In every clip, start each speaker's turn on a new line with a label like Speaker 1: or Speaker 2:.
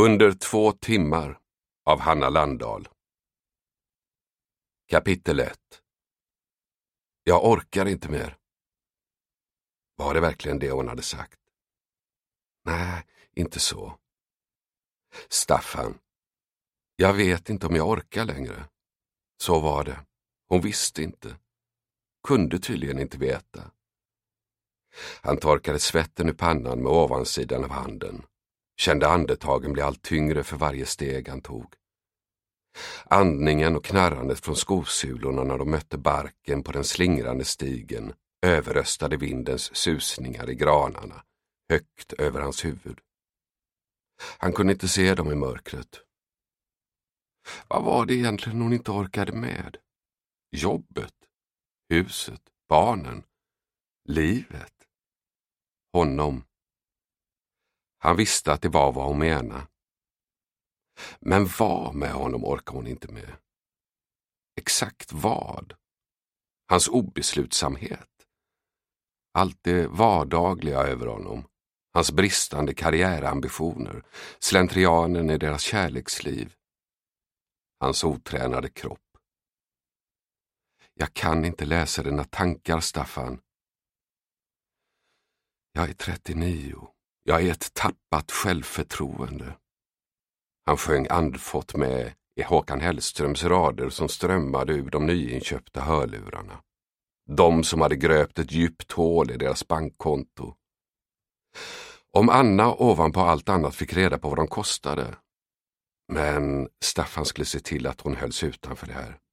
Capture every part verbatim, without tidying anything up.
Speaker 1: Under två timmar av Hanna Landahl. Kapitel ett. Jag orkar inte mer. Var det verkligen det hon hade sagt? Nej, inte så. Staffan. Jag vet inte om jag orkar längre. Så var det. Hon visste inte. Kunde tydligen inte veta. Han torkade svetten ur pannan med ovansidan av handen. Kände andetagen bli allt tyngre för varje steg han tog. Andningen och knarrandet från skosulorna när de mötte barken på den slingrande stigen överröstade vindens susningar i granarna, högt över hans huvud. Han kunde inte se dem i mörkret. Vad var det egentligen hon inte orkade med? Jobbet, huset, barnen, livet, honom. Han visste att det var vad hon menade. Men vad med honom orkade hon inte med? Exakt vad? Hans obeslutsamhet. Allt det vardagliga över honom. Hans bristande karriärambitioner. Slentrianen i deras kärleksliv. Hans otränade kropp. Jag kan inte läsa dina tankar, Staffan. Jag är trettionio. Jag är ett tappat självförtroende. Han sjöng andfått med i Håkan Hellströms rader som strömmade ur de nyinköpta hörlurarna. De som hade gröpt ett djupt hål i deras bankkonto. Om Anna ovanpå allt annat fick reda på vad de kostade. Men Staffan skulle se till att hon hölls utanför det här.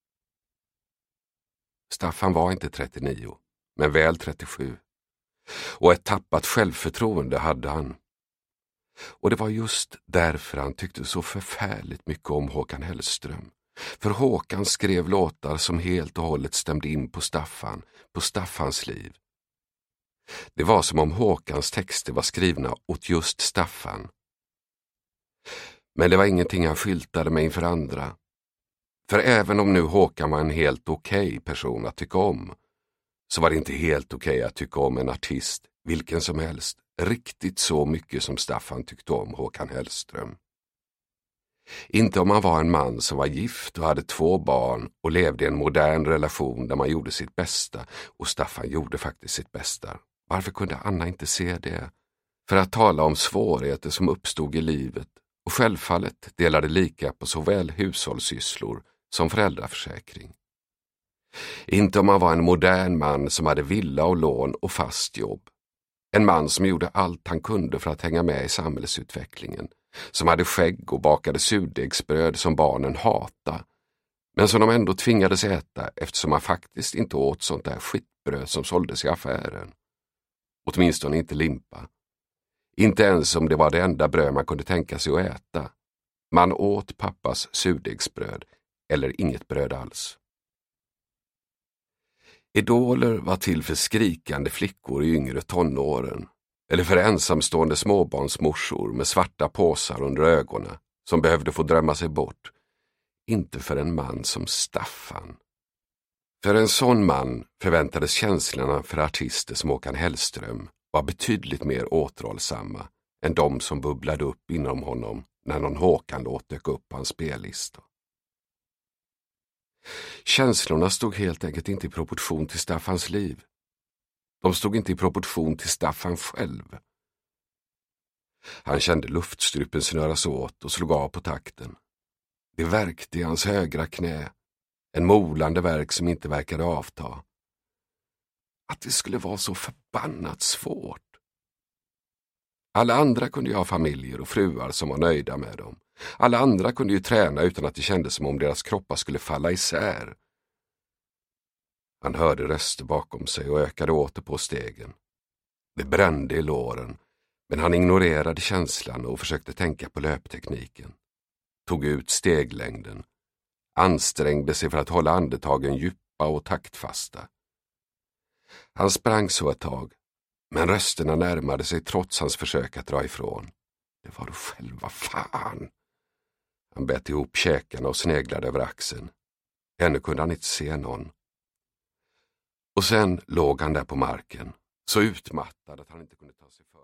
Speaker 1: Staffan var inte trettionio, men väl trettiosju. Och ett tappat självförtroende hade han. Och det var just därför han tyckte så förfärligt mycket om Håkan Hellström. För Håkan skrev låtar som helt och hållet stämde in på Staffan, på Staffans liv. Det var som om Håkans texter var skrivna åt just Staffan. Men det var ingenting han skyltade med inför andra. För även om nu Håkan var en helt okej person att tycka om, så var det inte helt okej att tycka om en artist, vilken som helst, riktigt så mycket som Staffan tyckte om Håkan Hellström. Inte om han var en man som var gift och hade två barn och levde i en modern relation där man gjorde sitt bästa, och Staffan gjorde faktiskt sitt bästa. Varför kunde Anna inte se det? För att tala om svårigheter som uppstod i livet och självfallet delade lika på såväl hushållssysslor som föräldraförsäkring. Inte om han var en modern man som hade villa och lån och fast jobb. En man som gjorde allt han kunde för att hänga med i samhällsutvecklingen. Som hade skägg och bakade surdegsbröd som barnen hatade. Men som de ändå tvingades äta eftersom han faktiskt inte åt sånt där skitbröd som såldes i affären. Åtminstone inte limpa. Inte ens om det var det enda bröd man kunde tänka sig att äta. Man åt pappas surdegsbröd eller inget bröd alls. Idoler var till för skrikande flickor i yngre tonåren eller för ensamstående småbarnsmorsor med svarta påsar under ögonen som behövde få drömma sig bort. Inte för en man som Staffan. För en sån man förväntades känslorna för artister som Håkan Hellström var betydligt mer återhållsamma än de som bubblade upp inom honom när någon Håkan-låt dök upp på hans spellista. Känslorna stod helt enkelt inte i proportion till Staffans liv. De stod inte i proportion till Staffan själv. Han kände luftstrupen snöras åt och slog av på takten. Det värkte i hans högra knä. En molande värk som inte verkade avta. Att det skulle vara så förbannat svårt. Alla andra kunde ju ha familjer och fruar som var nöjda med dem. Alla andra kunde ju träna utan att det kändes som om deras kroppar skulle falla isär. Han hörde röster bakom sig och ökade åter på stegen. Det brände i låren, men han ignorerade känslan och försökte tänka på löptekniken. Tog ut steglängden. Ansträngde sig för att hålla andetagen djupa och taktfasta. Han sprang så ett tag, men rösterna närmade sig trots hans försök att dra ifrån. Det var då själva fan. Han bet ihop käkarna och sneglade över axeln. Ännu kunde han inte se någon. Och sen låg han där på marken, så utmattad att han inte kunde ta sig för.